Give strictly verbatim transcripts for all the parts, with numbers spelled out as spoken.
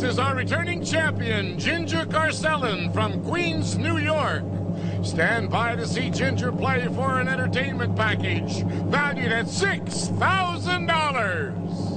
is our returning champion, Ginger Carcellin from Queens, New York. Stand by to see Ginger play for an entertainment package valued at six thousand dollars.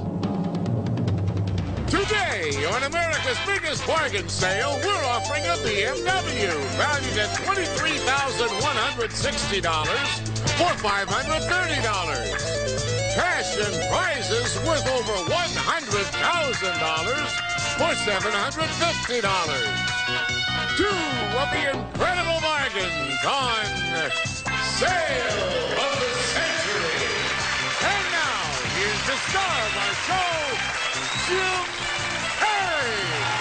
Today, on America's biggest bargain sale, we're offering a B M W valued at twenty-three thousand one hundred sixty dollars for five hundred thirty dollars. Cash and prizes worth over one hundred thousand dollars for seven hundred fifty dollars. Two of the incredible bargains on Sale of the Century. And now, here's the star of our show, Jim Perry.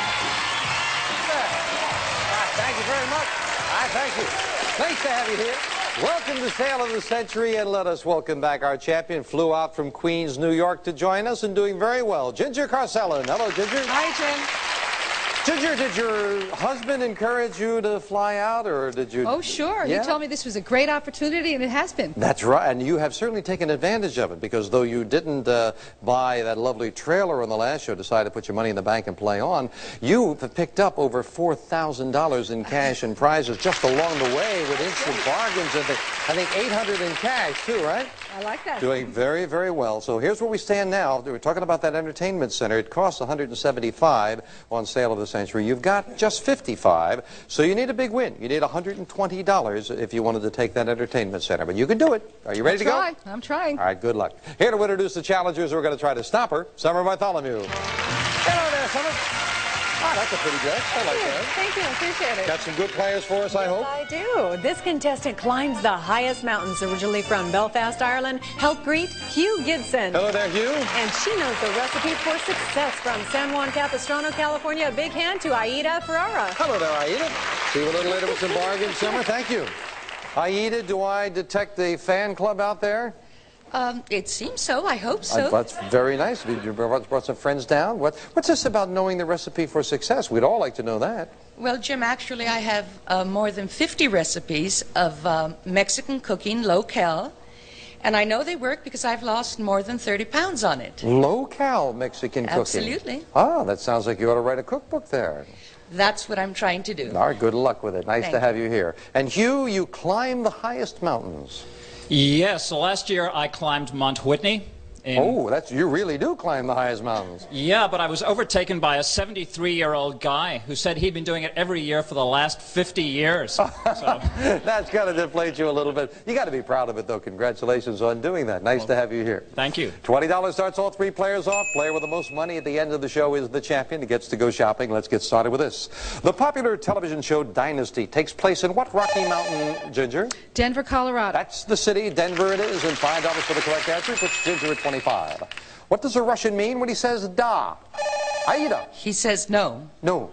Thank you very much. I thank you. Nice to have you here. Welcome to Sale of the Century, and let us welcome back our champion. Flew out from Queens, New York to join us and doing very well, Ginger Carcellin. Hello, Ginger. Hi, Jim. Ginger, did your husband encourage you to fly out, or did you? Oh, sure. Yeah? He told me this was a great opportunity, and it has been. That's right, and you have certainly taken advantage of it, because though you didn't uh, buy that lovely trailer on the last show, decided to put your money in the bank and play on, you have picked up over four thousand dollars in cash and prizes just along the way with instant bargains, and I think eight hundred dollars in cash, too, right? I like that. Doing very, very well. So here's where we stand now. We're talking about that entertainment center. It costs one hundred seventy-five dollars on Sale of the Century. You've got just fifty-five dollars, so you need a big win. You need one hundred twenty dollars if you wanted to take that entertainment center. But you can do it. Are you ready to go? I'm trying. I'm trying. All right, good luck. Here to introduce the challengers who are going to try to stop her, Summer Bartholomew. Hello there, Summer. Ah, that's a pretty dress. I like that. Thank you. I appreciate it. Got some good players for us, I hope? I do. This contestant climbs the highest mountains, originally from Belfast, Ireland. Help greet Hugh Gibson. Hello there, Hugh. And she knows the recipe for success from San Juan Capistrano, California. A big hand to Aida Ferrara. Hello there, Aida. See you a little later with some bargains, Summer. Thank you. Aida, do I detect the fan club out there? Um, it seems so. I hope so. Uh, that's very nice. You brought, brought some friends down. What, what's this about knowing the recipe for success? We'd all like to know that. Well, Jim, actually, I have uh, more than fifty recipes of um, Mexican cooking, low-cal, and I know they work because I've lost more than thirty pounds on it. Low-cal Mexican cooking. Absolutely. Ah, that sounds like you ought to write a cookbook there. That's what I'm trying to do. All right, good luck with it. Nice Thank to have you. you here. And Hugh, you climb the highest mountains. Yes, so last year I climbed Mount Whitney. In, oh, that's you really do climb the highest mountains. Yeah, but I was overtaken by a seventy-three-year-old guy who said he'd been doing it every year for the last fifty years. So. That's got to deflate you a little bit. You got to be proud of it, though. Congratulations on doing that. Nice well, to have you here. Thank you. twenty dollars starts all three players off. Player with the most money at the end of the show is the champion. He gets to go shopping. Let's get started with this. The popular television show Dynasty takes place in what Rocky Mountain, Ginger? Denver, Colorado. That's the city. Denver it is. And five dollars for the correct answer puts Ginger at twenty-five. What does a Russian mean when he says da? Aida. He says no. No.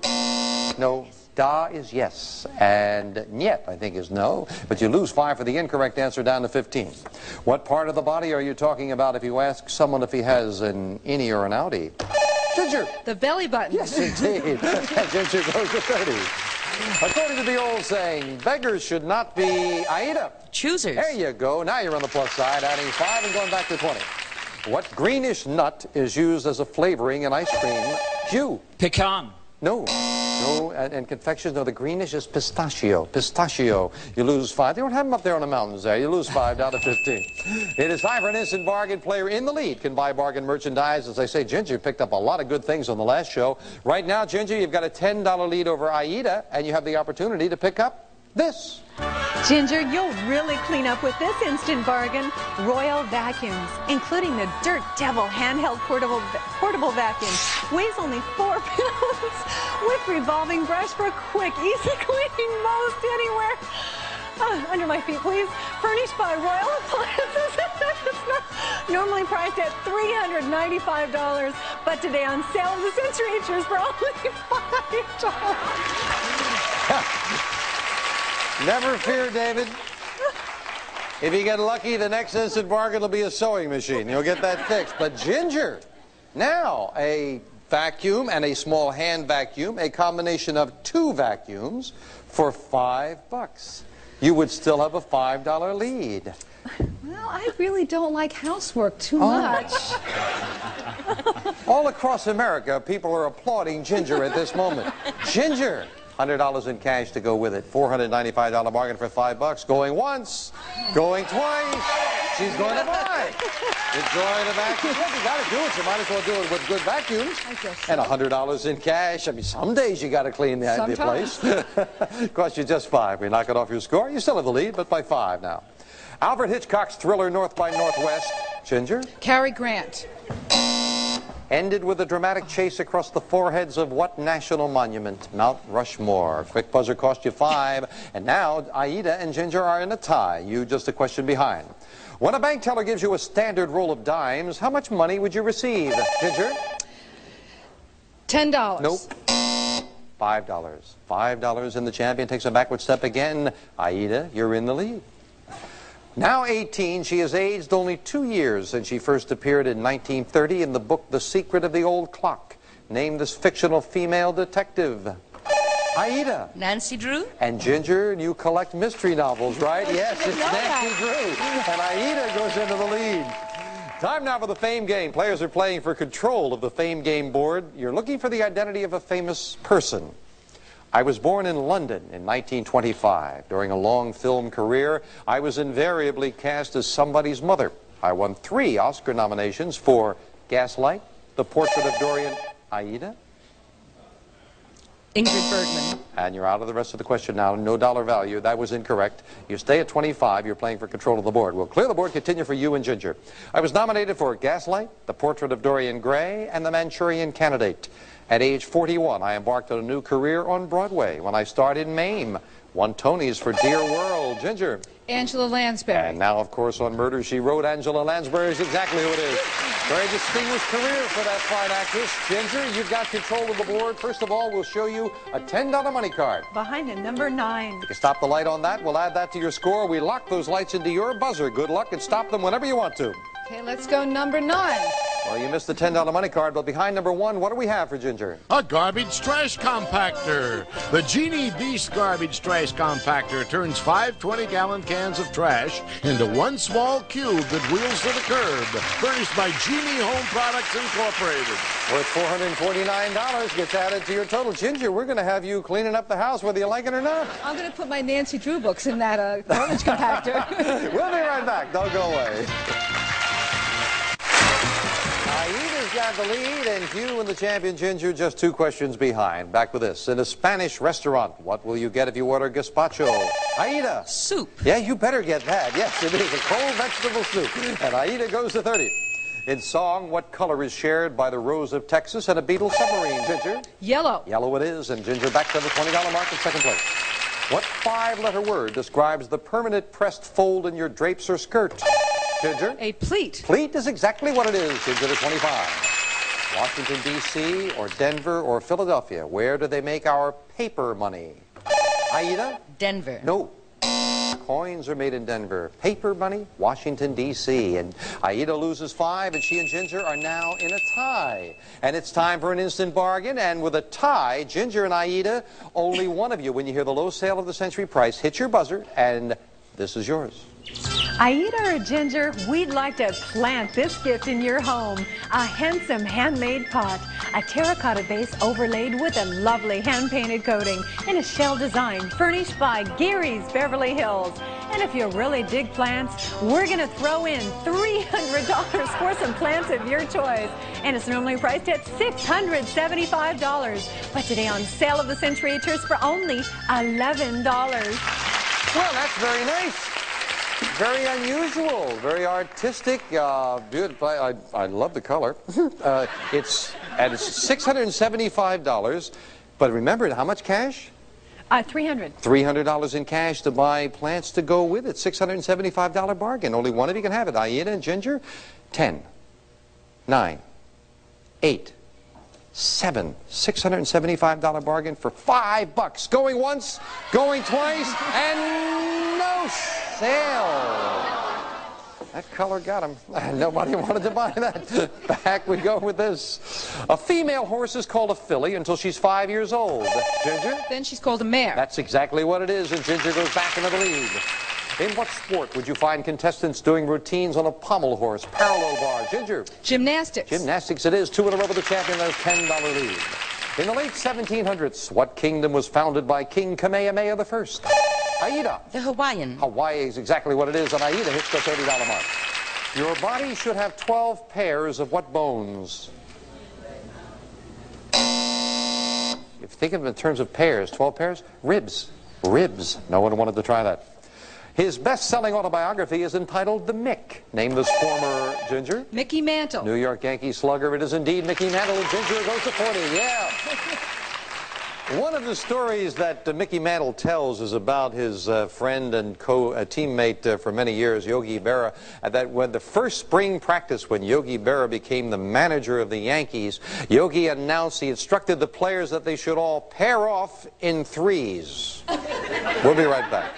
No. Da is yes. And niet, I think, is no. But you lose five for the incorrect answer, down to fifteen. What part of the body are you talking about if you ask someone if he has an innie or an outie? Ginger. The belly button. Yes, indeed. Ginger goes to thirty. According to the old saying, beggars should not be Aida. Choosers. There you go. Now you're on the plus side, adding five and going back to twenty. What greenish nut is used as a flavoring in ice cream? Hugh. Pecan. No. No, and, and confections, no, the greenish is pistachio. Pistachio. You lose five. They don't have them up there on the mountains there. You lose five, down to fifteen. It is time for an instant bargain. Player in the lead can buy bargain merchandise. As I say, Ginger picked up a lot of good things on the last show. Right now, Ginger, you've got a ten dollar lead over Aida, and you have the opportunity to pick up this. Ginger, you'll really clean up with this instant bargain. Royal Vacuums, including the Dirt Devil handheld portable portable vacuum. Weighs only four pounds with revolving brush for quick, easy cleaning most anywhere. Uh, under my feet, please. Furnished by Royal Appliances. It's not normally priced at three hundred ninety-five dollars, but today on Sale of the Century, it's yours for only five dollars. Never fear, David. If you get lucky, the next instant bargain will be a sewing machine. You'll get that fixed. But Ginger, now a vacuum and a small hand vacuum, a combination of two vacuums for five bucks. You would still have a five dollar lead. Well, I really don't like housework too much. All across America, people are applauding Ginger at this moment. Ginger, one hundred dollars in cash to go with it. four hundred ninety-five dollar bargain for five bucks. Going once, going twice. She's going to buy. Enjoy the vacuum. Well, you got to do it. You might as well do it with good vacuums. And one hundred dollars in cash. I mean, some days you got to clean the, the place. Cost you just five. We knock it off your score. You still have the lead, but by five now. Alfred Hitchcock's thriller North by Northwest. Ginger? Cary Grant. Ended with a dramatic chase across the foreheads of what national monument? Mount Rushmore. Quick buzzer cost you five. And now Aida and Ginger are in a tie. You just a question behind. When a bank teller gives you a standard roll of dimes, how much money would you receive? Ginger? Ten dollars. Nope. Five dollars. Five dollars, and the champion takes a backward step again. Aida, you're in the lead. Now eighteen, she has aged only two years since she first appeared in nineteen thirty in the book The Secret of the Old Clock. Name this fictional female detective. Aida. Nancy Drew. And Ginger, you collect mystery novels, right? Yes, it's Nancy Drew. And Aida goes into the lead. Time now for the Fame Game. Players are playing for control of the Fame Game board. You're looking for the identity of a famous person. I was born in London in nineteen twenty-five. During a long film career, I was invariably cast as somebody's mother. I won three Oscar nominations for Gaslight, The Portrait of Dorian. Aida? Ingrid Bergman. And you're out of the rest of the question now. No dollar value. That was incorrect. You stay at twenty-five. You're playing for control of the board. We'll clear the board. Continue for you and Ginger. I was nominated for Gaslight, The Portrait of Dorian Gray, and The Manchurian Candidate. At age forty-one, I embarked on a new career on Broadway when I starred in Mame. Won Tonys for Dear World. Ginger. Angela Lansbury. And now, of course, on Murder, She Wrote. Angela Lansbury is exactly who it is. Very distinguished career for that fine actress. Ginger, you've got control of the board. First of all, we'll show you a ten dollar money card. Behind the number nine. You can stop the light on that. We'll add that to your score. We lock those lights into your buzzer. Good luck and stop them whenever you want to. Okay, let's go number nine. Well, you missed the ten dollar money card, but behind number one, what do we have for Ginger? A garbage trash compactor. The Genie Beast garbage trash compactor turns five twenty gallon cans of trash into one small cube that wheels to the curb. Furnished by Genie Home Products Incorporated. Worth four hundred forty-nine dollars gets added to your total. Ginger, we're going to have you cleaning up the house whether you like it or not. I'm going to put my Nancy Drew books in that uh, garbage compactor. We'll be right back. Don't go away. Aida's got the lead, and you and the champion Ginger just two questions behind. Back with this. In a Spanish restaurant, what will you get if you order gazpacho? Aida. Soup. Yeah, you better get that. Yes, it is a cold vegetable soup. And Aida goes to thirty. In song, what color is shared by the Rose of Texas and a Beetle submarine? Ginger? Yellow. Yellow it is, and Ginger back to the twenty dollar mark in second place. What five-letter word describes the permanent pressed fold in your drapes or skirt? Ginger? A pleat. Pleat is exactly what it is. Ginger to twenty-five. Washington, D C, or Denver, or Philadelphia. Where do they make our paper money? Aida? Denver. No. Coins are made in Denver. Paper money, Washington, D C And Aida loses five, and she and Ginger are now in a tie. And it's time for an instant bargain. And with a tie, Ginger and Aida, only one of you, when you hear the low sale of the century price, hit your buzzer, and this is yours. Aida or Ginger, we'd like to plant this gift in your home. A handsome handmade pot, a terracotta base overlaid with a lovely hand-painted coating, and a shell design furnished by Gary's Beverly Hills. And if you really dig plants, we're going to throw in three hundred dollars for some plants of your choice. And it's normally priced at six hundred seventy-five dollars. But today on Sale of the Century, it's yours for only eleven dollars. Well, that's very nice. Very unusual, very artistic, uh, beautiful. I, I love the color. uh, it's and it's six hundred seventy-five dollars, but remember, how much cash? Uh, three hundred dollars. three hundred dollars in cash to buy plants to go with it. six hundred seventy-five dollar bargain. Only one of you can have it. Aida and Ginger, ten, nine, eight, seven. six hundred seventy-five dollar bargain for five bucks. Going once, going twice, and no sale. That color got him. Nobody wanted to buy that. Back we go with this. A female horse is called a filly until she's five years old. Ginger? Then she's called a mare. That's exactly what it is, and Ginger goes back into the lead. In what sport would you find contestants doing routines on a pommel horse, parallel bar? Ginger. Gymnastics. Gymnastics it is. Two in a row with the champion. There's ten dollar lead. In the late seventeen hundreds, what kingdom was founded by King Kamehameha the First? Aida. The Hawaiian. Hawaii is exactly what it is, and Aida hits the thirty dollar mark. Your body should have twelve pairs of what bones? If you think of it in terms of pairs, twelve pairs, ribs. Ribs. No one wanted to try that. His best-selling autobiography is entitled The Mick. Name this former Ginger. Mickey Mantle. New York Yankee slugger. It is indeed Mickey Mantle, and Ginger goes to forty. Yeah. One of the stories that uh, Mickey Mantle tells is about his uh, friend and co-teammate uh, for many years, Yogi Berra, uh, that when the first spring practice, when Yogi Berra became the manager of the Yankees, Yogi announced, he instructed the players that they should all pair off in threes. We'll be right back.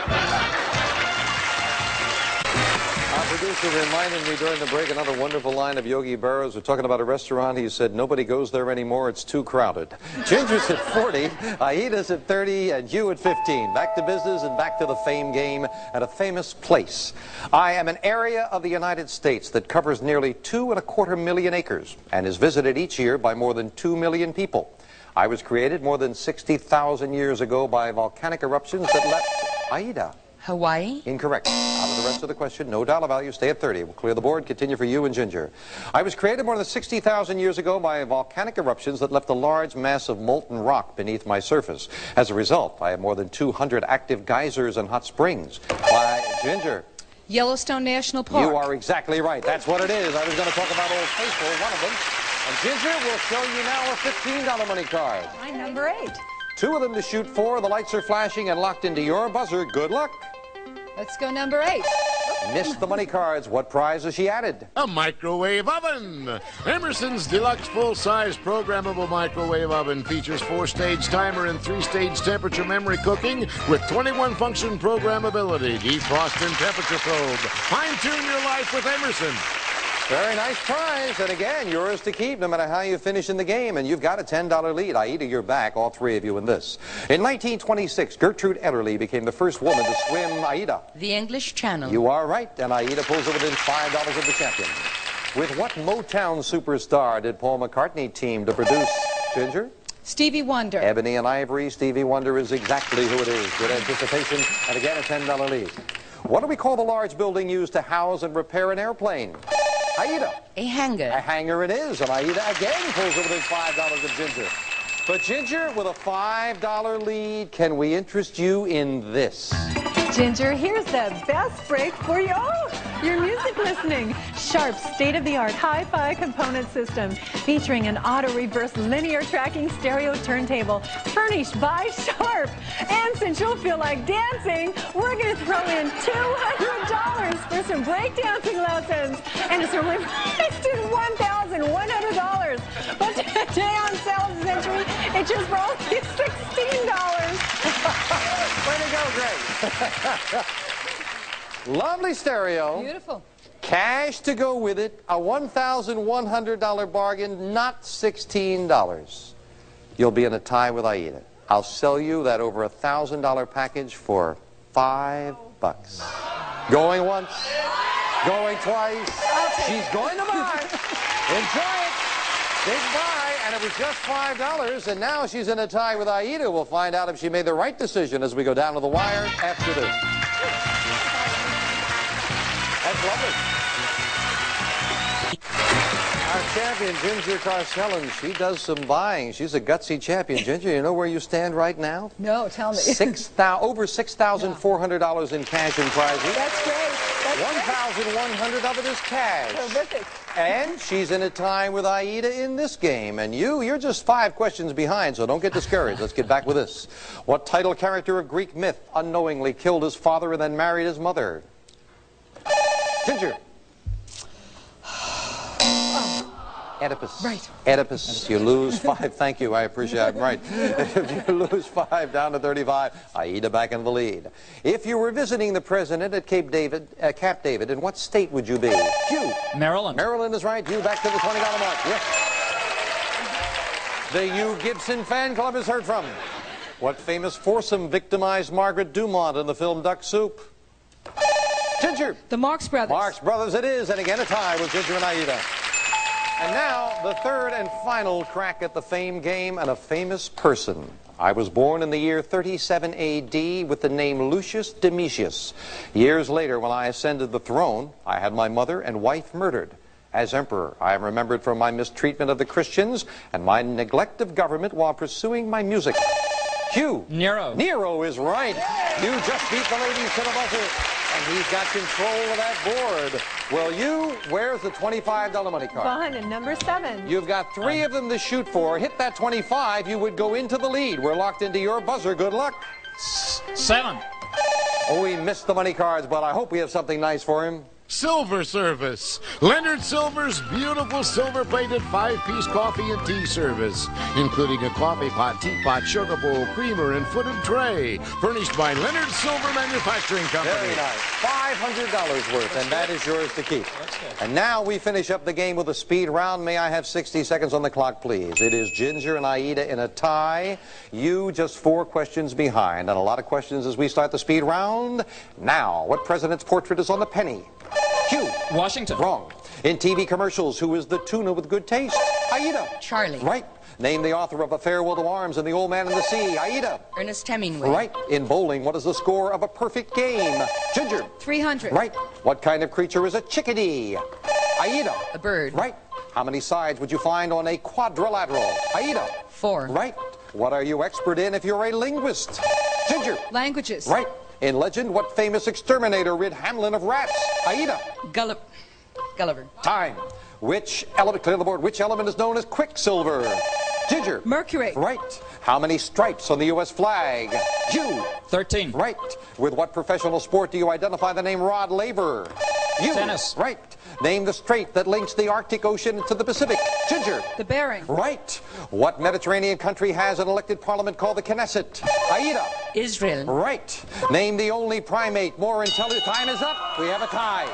Our producer reminded me during the break another wonderful line of Yogi Berra's. We're talking about a restaurant. He said, nobody goes there anymore. It's too crowded. Ginger's at forty, Aida's at thirty, and you at fifteen. Back to business and back to the fame game at a famous place. I am an area of the United States that covers nearly two and a quarter million acres and is visited each year by more than two million people. I was created more than sixty thousand years ago by volcanic eruptions that left Aida. Hawaii. Incorrect. Out of the rest of the question, no dollar value, stay at thirty. We'll clear the board, continue for you and Ginger. I was created more than sixty thousand years ago by volcanic eruptions that left a large mass of molten rock beneath my surface. As a result, I have more than two hundred active geysers and hot springs. Why, Ginger? Yellowstone National Park. You are exactly right. That's what it is. I was going to talk about Old Faithful, one of them. And Ginger will show you now a fifteen dollar money card. My number eight. Two of them to shoot for. The lights are flashing and locked into your buzzer. Good luck. Let's go number eight. Missed the money cards. What prize has she added? A microwave oven. Emerson's deluxe full-size programmable microwave oven features four-stage timer and three-stage temperature memory cooking with twenty-one function programmability, defrost and temperature probe. Fine-tune your life with Emerson. Very nice prize, and again, yours to keep no matter how you finish in the game, and you've got a ten dollar lead. Aida, you're back, all three of you in this. In nineteen twenty-six, Gertrude Ederle became the first woman to swim Aida. The English Channel. You are right, and Aida pulls it within five dollars of the champion. With what Motown superstar did Paul McCartney team to produce Ginger? Stevie Wonder. Ebony and Ivory. Stevie Wonder is exactly who it is. Good anticipation, and again, a ten dollar lead. What do we call the large building used to house and repair an airplane? Aida. A hangar. A hangar it is, and Aida again pulls it within five dollars of Ginger. But Ginger, with a five dollar lead, can we interest you in this? Ginger, here's the best break for you. Oh, your music listening. Sharp's state-of-the-art hi-fi component system featuring an auto-reverse linear tracking stereo turntable furnished by Sharp. And since you'll feel like dancing, we're going to throw in two hundred dollars for some breakdancing lessons. And it's only priced at one thousand one hundred dollars. But today on Sales Century, it just for only sixteen dollars. Way to go, Grace. Lovely stereo. Beautiful. Cash to go with it. A one thousand one hundred dollar bargain, not sixteen dollars. You'll be in a tie with Aida. I'll sell you that over a one thousand dollar package for five bucks. Going once. Going twice. She's going to buy. Enjoy it. Big buy. And it was just five dollars, and now she's in a tie with Aida. We'll find out if she made the right decision as we go down to the wire after this. That's lovely. Our champion, Ginger Carcellon, she does some buying. She's a gutsy champion. Ginger, you know where you stand right now? No, tell me. Six thou over six thousand four hundred dollars in cash and prizes. That's great. That's one thousand one hundred dollars of it is cash. terrific. And she's in a tie with Aida in this game. And you, you're just five questions behind, so don't get discouraged. Let's get back with this. What title character of Greek myth unknowingly killed his father and then married his mother? Ginger. Oedipus. Right. Oedipus. You lose five. Thank you. I appreciate it. Right. If you lose five down to thirty-five, Aida back in the lead. If you were visiting the president at Cape David, uh, Camp David, in what state would you be? Q. Maryland. Maryland is right. You back to the twenty dollar mark. Yes. The Hugh Gibson fan club is heard from. What famous foursome victimized Margaret Dumont in the film Duck Soup? Ginger. The Marx Brothers. Marx Brothers it is, and again a tie with Ginger and Aida. And now, the third and final crack at the fame game and a famous person. I was born in the year thirty-seven A D with the name Lucius Domitius. Years later, when I ascended the throne, I had my mother and wife murdered. As emperor, I am remembered for my mistreatment of the Christians and my neglect of government while pursuing my music. Hugh. Nero. Nero is right. You just beat the ladies to the buzzer, and he's got control of that board. Well, you, where's the twenty-five dollar money card? Fun, and number seven. You've got three of them to shoot for. Hit that twenty-five, you would go into the lead. We're locked into your buzzer. Good luck. Seven. Oh, he missed the money cards, but I hope we have something nice for him. Silver service. Leonard Silver's beautiful silver-plated five-piece coffee and tea service, including a coffee pot, teapot, sugar bowl, creamer, and footed tray, furnished by Leonard Silver Manufacturing Company. Very nice. five hundred dollars worth, and that is yours to keep. And now we finish up the game with a speed round. May I have sixty seconds on the clock, please? It is Ginger and Aida in a tie. You just four questions behind, and a lot of questions as we start the speed round. Now, what president's portrait is on the penny? Hugh. Washington. Wrong. In T V commercials, who is the tuna with good taste? Aida. Charlie. Right. Name the author of A Farewell to Arms and The Old Man and the Sea. Aida. Ernest Hemingway. Right. In bowling, what is the score of a perfect game? Ginger. three hundred. Right. What kind of creature is a chickadee? Aida. A bird. Right. How many sides would you find on a quadrilateral? Aida. Four. Right. What are you expert in if you're a linguist? Ginger. Languages. Right. In legend, what famous exterminator rid Hamlin of rats? Aida. Gulliver. Gulliver. Time. Which element, clear the board, which element is known as quicksilver? Ginger. Mercury. Right. How many stripes on the U S flag? Hugh. Thirteen. Right. With what professional sport do you identify the name Rod Laver? You. Tennis. Right. Name the strait that links the Arctic Ocean to the Pacific. Ginger. The Bering. Right. What Mediterranean country has an elected parliament called the Knesset? Aida. Israel. Right. Name the only primate more intelligent. Time is up. We have a tie.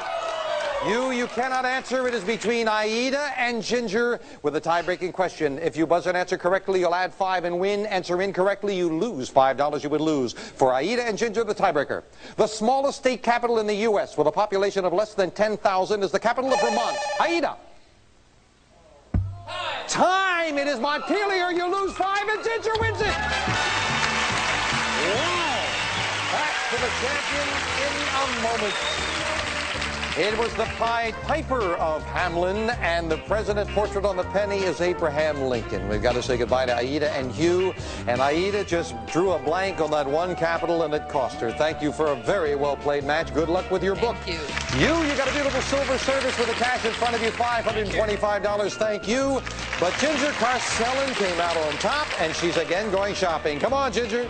You, you cannot answer. It is between Aida and Ginger with a tie-breaking question. If you buzz and answer correctly, you'll add five and win. Answer incorrectly, you lose five dollars. You would lose. For Aida and Ginger, the tiebreaker. The smallest state capital in the U S with a population of less than ten thousand is the capital of Vermont. Aida. Time. It is Montpelier. You lose five and Ginger wins it. Wow. Back to the champion in a moment. It was the Pied Piper of Hamlin, and the president portrait on the penny is Abraham Lincoln. We've got to say goodbye to Aida and Hugh, and Aida just drew a blank on that one capital, and it cost her. Thank you for a very well-played match. Good luck with your book. Thank you. You, you got a beautiful silver service with the cash in front of you, five hundred twenty-five dollars. Thank you. But Ginger Carcellin came out on top, and she's again going shopping. Come on, Ginger.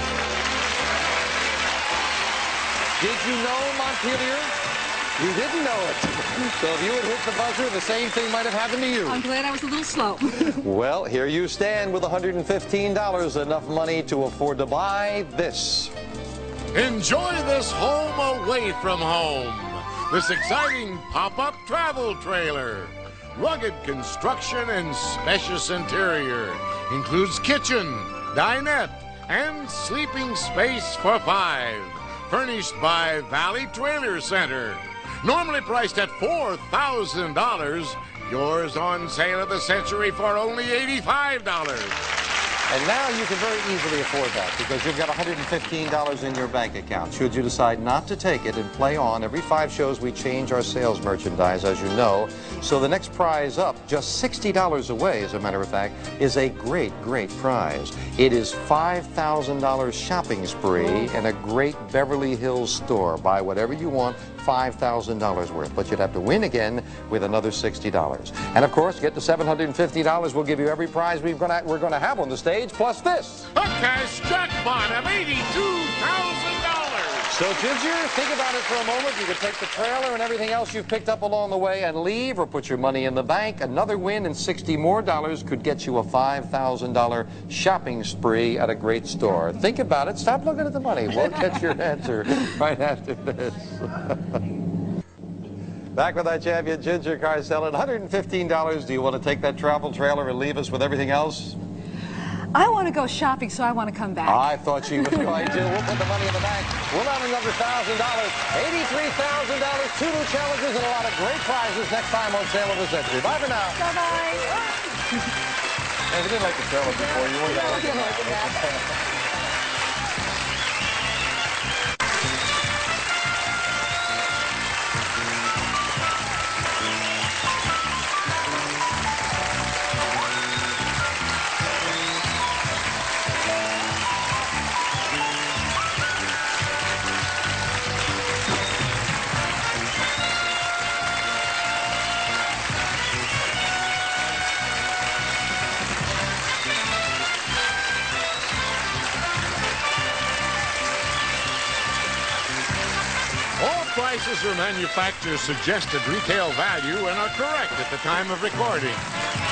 Did you know, Montpelier? You didn't know it. So if you had hit the buzzer, the same thing might have happened to you. I'm glad I was a little slow. Well, here you stand with one hundred fifteen dollars, enough money to afford to buy this. Enjoy this home away from home. This exciting pop-up travel trailer. Rugged construction and spacious interior. Includes kitchen, dinette, and sleeping space for five. Furnished by Valley Trailer Center. Normally priced at four thousand dollars, yours on sale of the century for only eighty-five dollars. And now you can very easily afford that because you've got one hundred fifteen dollars in your bank account. Should you decide not to take it and play on, every five shows we change our sales merchandise, as you know. So the next prize up, just sixty dollars away, as a matter of fact, is a great, great prize. It is five thousand dollars shopping spree in a great Beverly Hills store. Buy whatever you want, five thousand dollars worth. But you'd have to win again with another sixty dollars. And of course, get to seven hundred fifty dollars. We'll give you every prize we've gonna, we're going to have on the stage, plus this. A cash jackpot of eighty-two thousand dollars. So, Ginger, think about it for a moment. You could take the trailer and everything else you've picked up along the way and leave, or put your money in the bank. Another win and sixty more dollars could get you a five thousand dollar shopping spree at a great store. Think about it. Stop looking at the money. We'll get your answer right after this. Back with our champion, Ginger Carcellin. one hundred fifteen dollars. Do you want to take that travel trailer and leave us with everything else? I want to go shopping, so I want to come back. I thought she was going to. We'll put the money in the bank. We'll have another one thousand dollars. eighty-three thousand dollars, two new challenges, and a lot of great prizes next time on Sale of the Century. Bye for now. Bye-bye. Hey, we didn't like the trailer before. You weren't like it. Prices are manufacturer's suggested retail value and are correct at the time of recording.